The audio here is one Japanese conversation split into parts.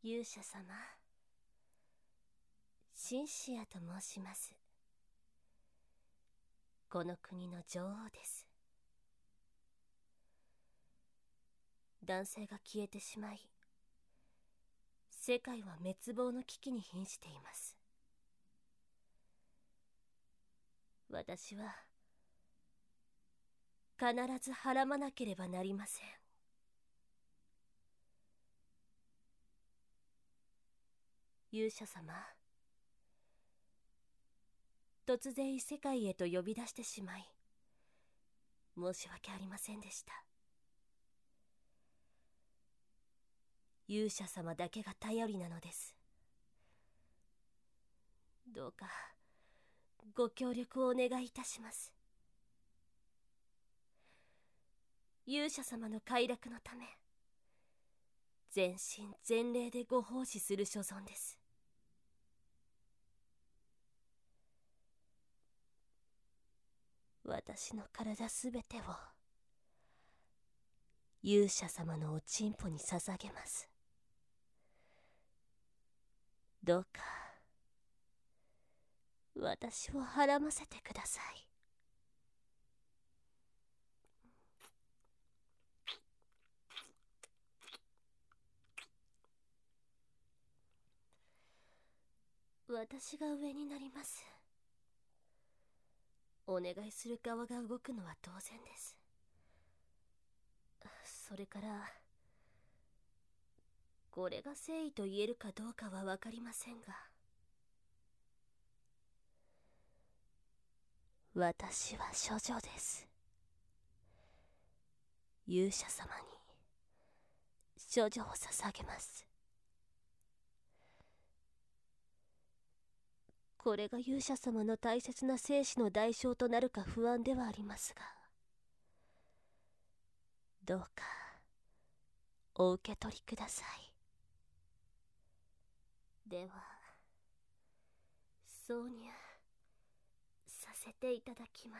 勇者様、シンシアと申します。この国の女王です。男性が消えてしまい、世界は滅亡の危機に瀕しています。私は必ずはらまなければなりません。勇者様、突然異世界へと呼び出してしまい、申し訳ありませんでした。勇者様だけが頼りなのです。どうかご協力をお願いいたします。勇者様の快楽のため、全身全霊でご奉仕する所存です。私の体すべてを勇者様のおちんぽに捧げます。どうか私をはらませてください。私が上になります。お願いする側が動くのは当然です。それからこれが誠意と言えるかどうかは分かりませんが、私は処女です。勇者様に処女を捧げます。これが勇者様の大切な生死の代償となるか不安ではありますが、どうかお受け取りください。では挿入させていただきます。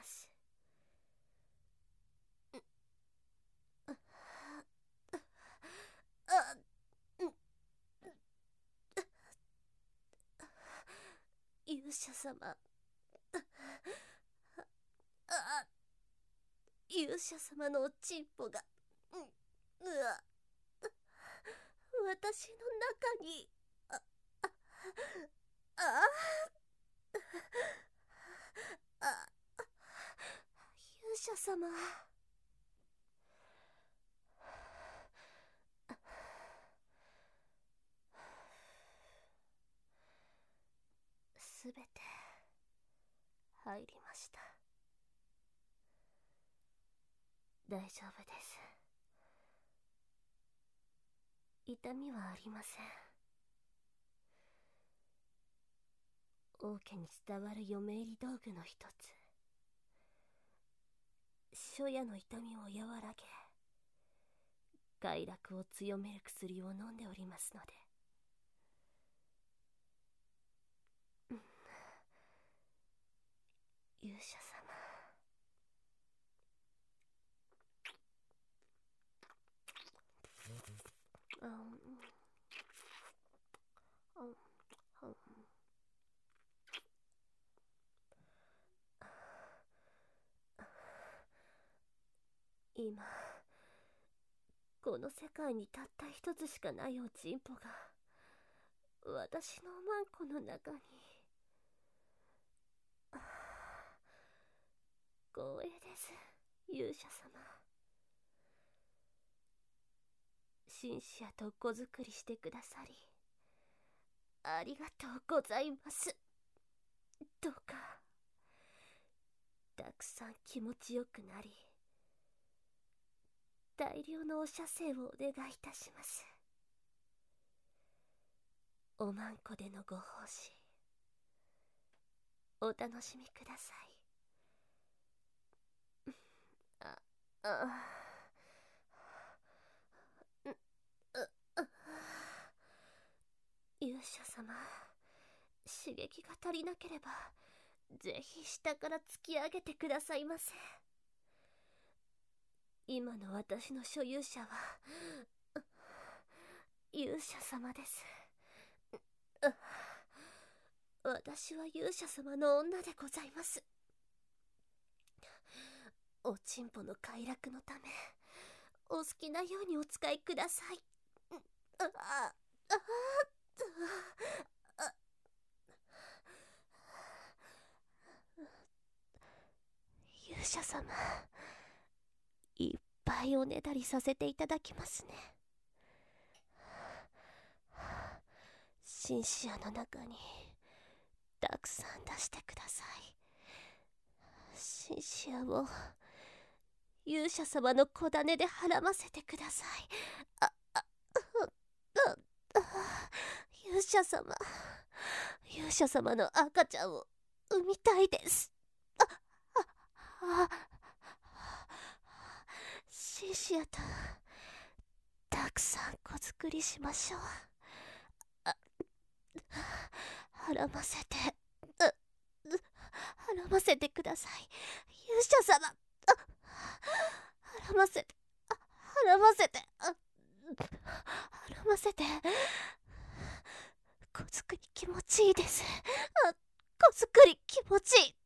勇者様、勇者様のおちんぽが私の中に勇者様、すべて入りました。大丈夫です。痛みはありません。王家に伝わる嫁入り道具の一つ、初夜の痛みを和らげ、快楽を強める薬を飲んでおりますので。勇者様、今この世界にたった一つしかないおちんぽが私のおまんこの中に。光栄です、勇者様。シンシアと子作りしてくださりありがとうございます。どうかたくさん気持ちよくなり、大量のお射精をお願いいたします。おまんこでのご奉仕お楽しみください。勇者様、刺激が足りなければぜひ下から突き上げてくださいませ。今の私の所有者は勇者様です。私は勇者様の女でございます。おちんぽの快楽のため、お好きなようにお使いください。勇者様、いっぱいおねだりさせていただきますね。シンシアの中にたくさん出してください。シンシアを勇者様の小種ではらませてください。勇者様の赤ちゃんを産みたいです。シンシアとたくさん子作りしましょう。はらませてください。勇者様、はらませて。子作り気持ちいいです。子作り気持ちいい。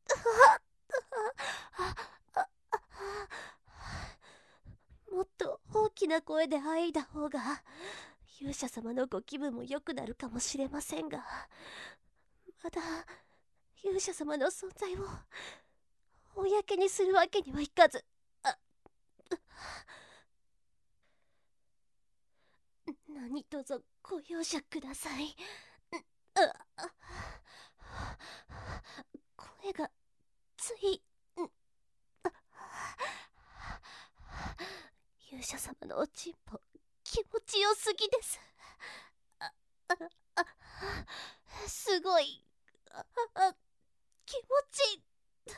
もっと大きな声であいだ方が勇者様のご気分も良くなるかもしれませんが、まだ勇者様の存在を公にするわけにはいかず。何卒ご容赦ください。声がつい。勇者様のおちんぽ気持ちよすぎです。すごい気持ちい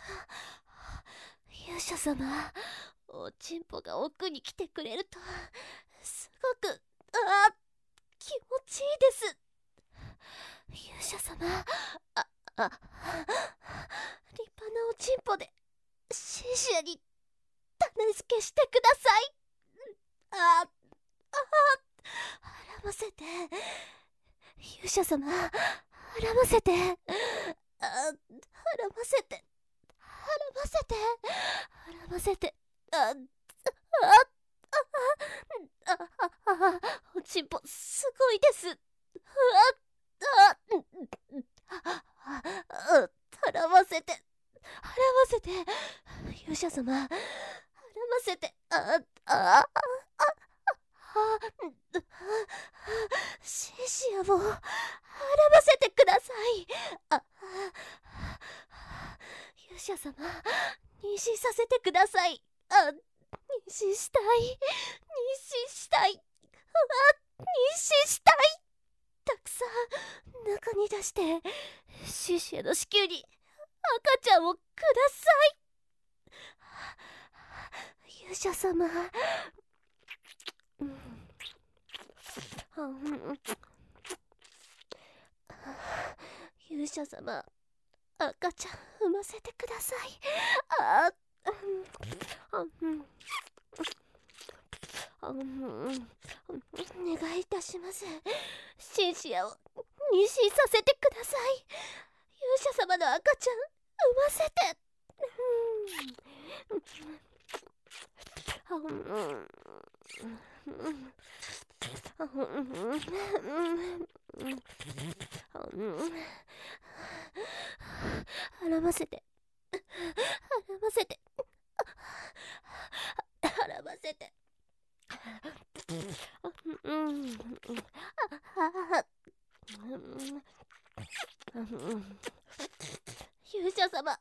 い。勇者様、おちんぽが奥に来てくれるとすごく気持ちいいです。勇者様、立派なおちんぽでシンシアに種付けしてください。はらませて、勇者様、はらませて、はらませて、おちんぽすごいです。はらませて、勇者様、はらませて、シンシアをはらませてください。勇者様、妊娠させてください。妊娠したい。たくさん中に出してシンシアの子宮に赤ちゃんをください。勇者様、勇者様、赤ちゃん産ませてください。お願いいたします。シンシアを妊娠させてください。勇者様の赤ちゃん産ませて。はらませて。勇者様、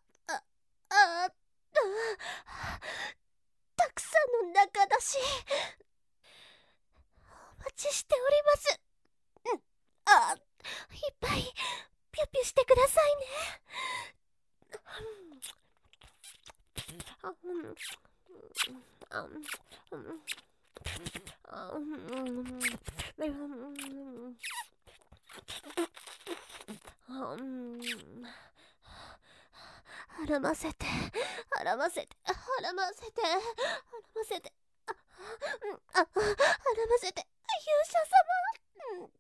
たくさんの中だし、お待ちしております。いっぱいピュピュしてくださいね。はらませて。勇者様。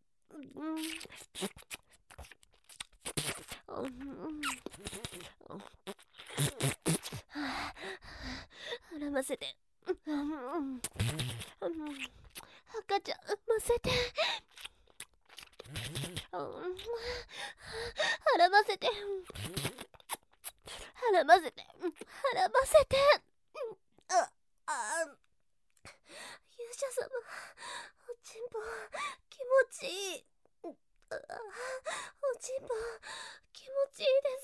ませて、絡ませて、絡ませて、絡ませて。勇者様、おちんぽ気持ちいい。おちんぽ気持ちいいです。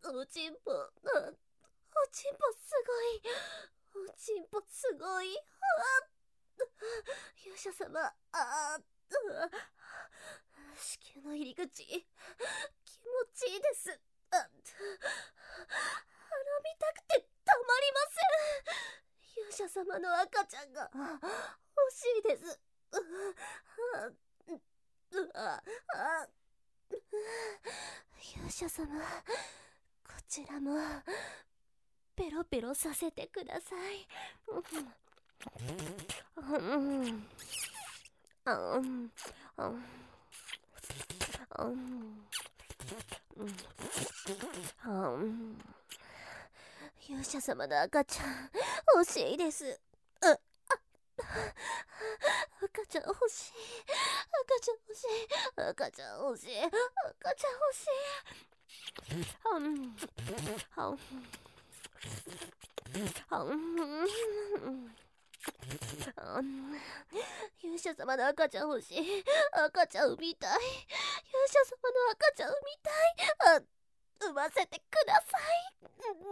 おちんぽすごい。おちんぽすごい。勇者様、子宮の入り口気持ちいいです。鼻見たくてたまりません。勇者様の赤ちゃんが欲しいです。勇者様、こちらもペロペロさせてください。勇者様の赤ちゃん欲しいです。赤ちゃん欲しい。赤ちゃん欲しい。赤ちゃん欲しい。赤ちゃん欲しい。勇者様の赤ちゃん欲しい。赤ちゃん産みたい。勇者様の赤ちゃん産みたい。産ませてください。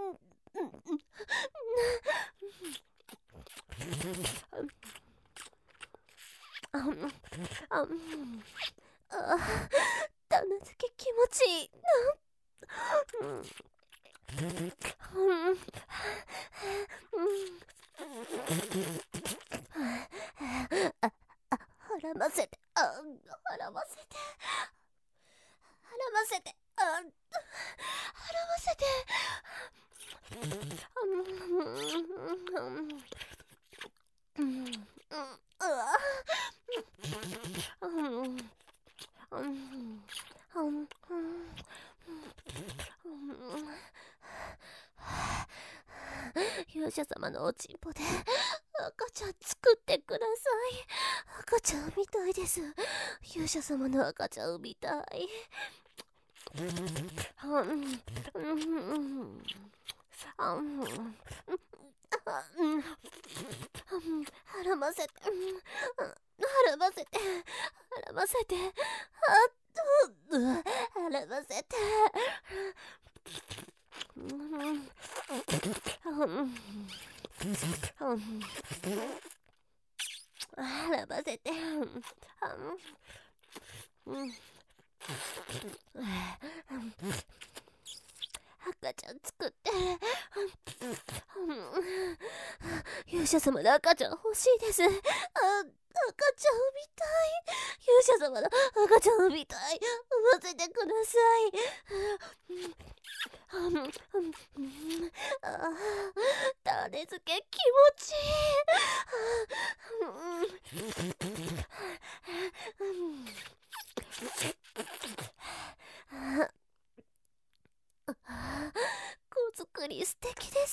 種付け気持ちいい。絡ませて、絡ませて、絡ませて、絡ませて。勇者様のおちんぽで赤ちゃん作ってください。赤ちゃん産みたいです。勇者様の赤ちゃん産みたい。絡ませて、絡ませて、絡ませて、絡ませて。絡ませて。赤ちゃん作って。勇者様の赤ちゃん欲しいです。赤ちゃん産みたい。勇者様の赤ちゃん産みたい。産ませてください。種付け気持ちいい。子作り素敵です。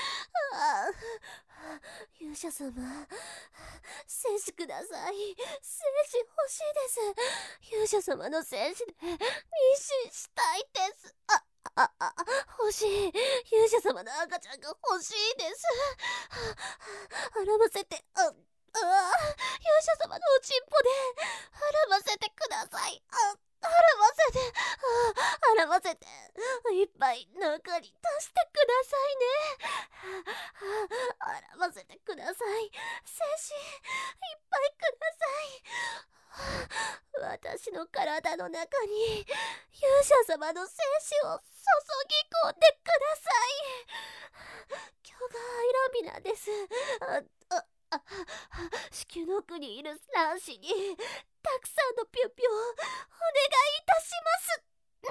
勇者様、精子ください。精子欲しいです。勇者様の精子で妊娠したいです。欲しい。勇者様の赤ちゃんが欲しいです。絡ませて、勇者様のおちんぽで絡ませてください。絡ませて、絡ませて、いっぱい中に足してくださいね。絡ませてください。精子いっぱいください。私の体の中に勇者様の精子を注ぎ込んでください。今日がアイラビナです。子宮の奥にいる卵子にたくさんのピュピュをお願いいたします。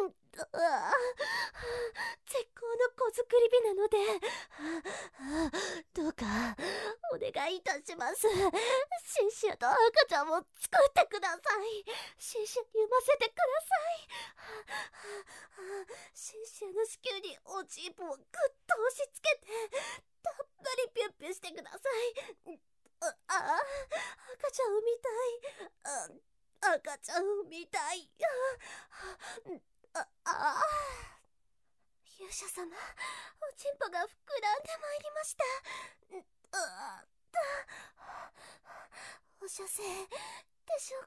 絶好の子作り日なのでどうかお願いいたします。シンシアと赤ちゃんを作ってください。シンシアに産ませてください。シンシアの子宮におちんぽをぐっと押し付けてたっぷりピュッピュしてください。赤赤ちゃん産みたい。赤ちゃん産みたい。勇者様、おちんぽが膨らんでまいりました。お射精でしょう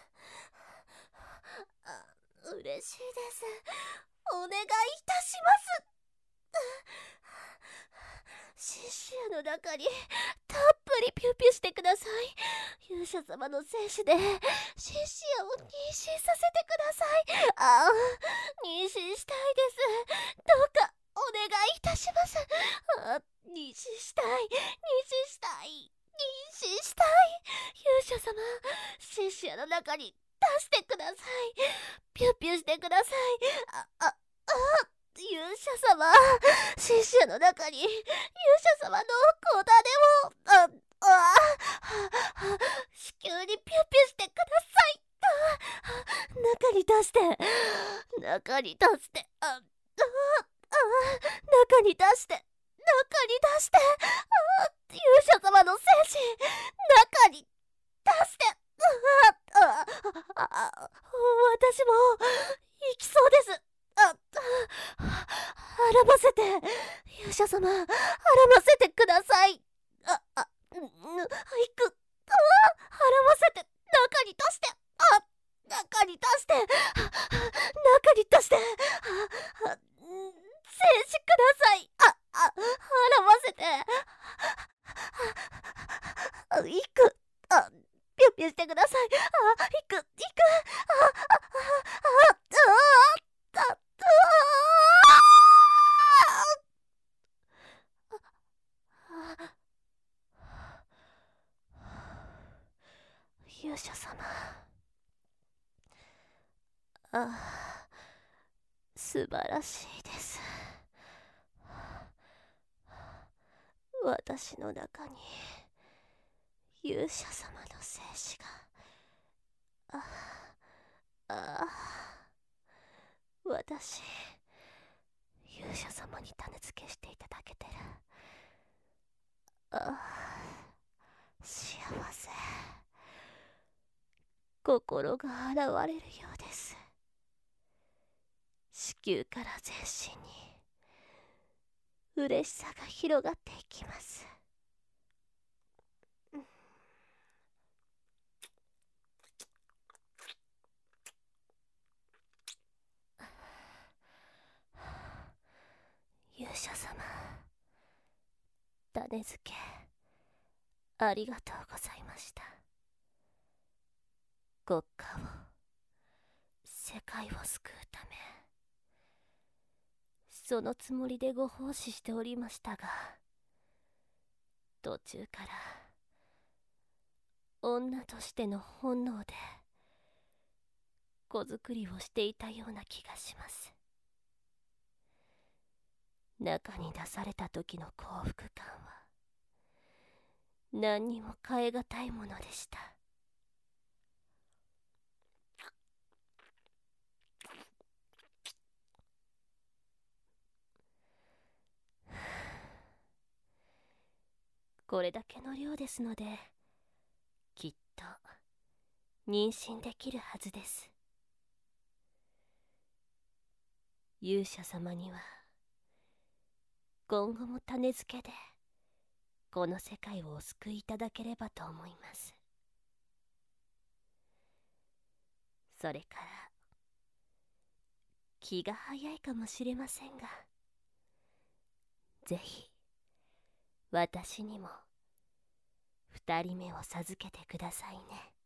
か。嬉しいです。お願いいたします。シシアの中にたっぷりピュピュしてください。勇者様の精子でシシアを妊娠させてください。妊娠したいです。どうかお願いいたします。妊娠したい、妊娠したい、妊娠したい。勇者様、シシアの中に出してください。ピュピュしてください。勇者様、シシアの中に勇者様の子種を子宮にピュピュしてください。中に出して、中に出して、中に出して、中に出して、勇者様の精子中に出して、私も行きそうです。孕ませて、勇者様、孕ませてください。行く。孕ませて、中に出して、中に出して、中に出して、精子ください。孕ませて、行く。ピュッピュしてください。行く。勇者様、素晴らしいです。私の中に勇者様の精子が私、勇者様に種付けしていただけてる。幸せ。心が洗われるようです。子宮から全身に嬉しさが広がっていきます。勇者様、種付けありがとうございました。国家を、世界を救うため、そのつもりでご奉仕しておりましたが、途中から女としての本能で子作りをしていたような気がします。中に出された時の幸福感は何にも代え難いものでした。これだけの量ですので、きっと妊娠できるはずです。勇者様には今後も種付けでこの世界をお救いいただければと思います。それから気が早いかもしれませんが、ぜひ私にも2人目を授けてくださいね。